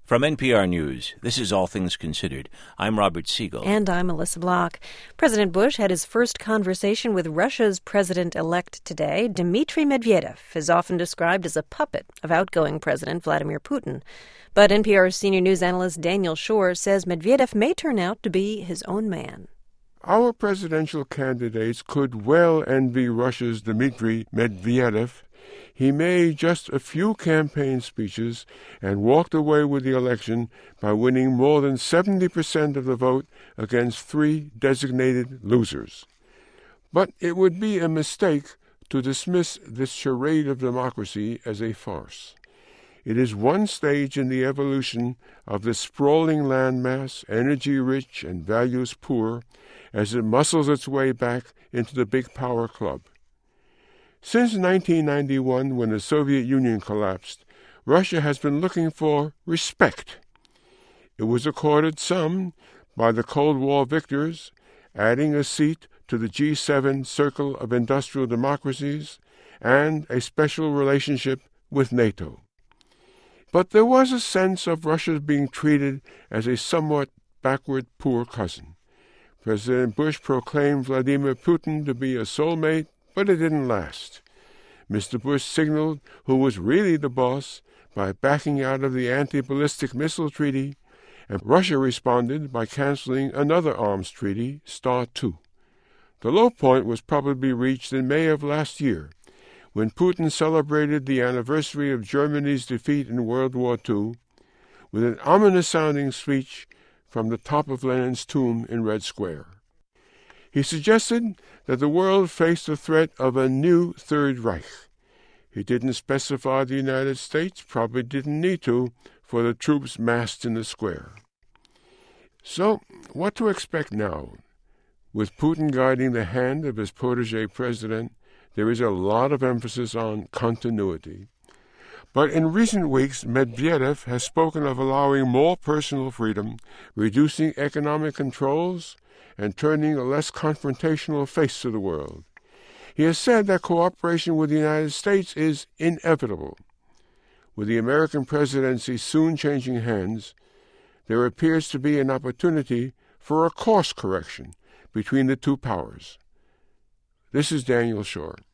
From NPR News, this is All Things Considered. I'm Robert Siegel. And I'm Melissa Block. President Bush had his first conversation with Russia's president-elect today. Dmitry Medvedev is often described as a puppet of outgoing President Vladimir Putin. But NPR's senior news analyst Daniel Schorr says Medvedev may turn out to be his own man. Our presidential candidates could well envy Russia's Dmitry Medvedev. He made just a few campaign speeches and walked away with the election by winning more than 70% of the vote against three designated losers. But it would be a mistake to dismiss this charade of democracy as a farce. It is one stage in the evolution of the sprawling landmass, energy-rich and values-poor, as it muscles its way back into the big power club. Since 1991, when the Soviet Union collapsed, Russia has been looking for respect. It was accorded some by the Cold War victors, adding a seat to the G7 Circle of Industrial Democracies and a special relationship with NATO. But there was a sense of Russia being treated as a somewhat backward poor cousin. President Bush proclaimed Vladimir Putin to be a soulmate, but it didn't last. Mr. Bush signaled who was really the boss by backing out of the anti-ballistic missile treaty, and Russia responded by canceling another arms treaty, START II. The low point was probably reached in May of last year, when Putin celebrated the anniversary of Germany's defeat in World War II with an ominous-sounding speech from the top of Lenin's tomb in Red Square. He suggested that the world faced the threat of a new Third Reich. He didn't specify the United States, probably didn't need to, for the troops massed in the square. So, what to expect now? With Putin guiding the hand of his protege president, there is a lot of emphasis on continuity. But in recent weeks, Medvedev has spoken of allowing more personal freedom, reducing economic controls, and turning a less confrontational face to the world. He has said that cooperation with the United States is inevitable. With the American presidency soon changing hands, there appears to be an opportunity for a course correction between the two powers. This is Daniel Schorr.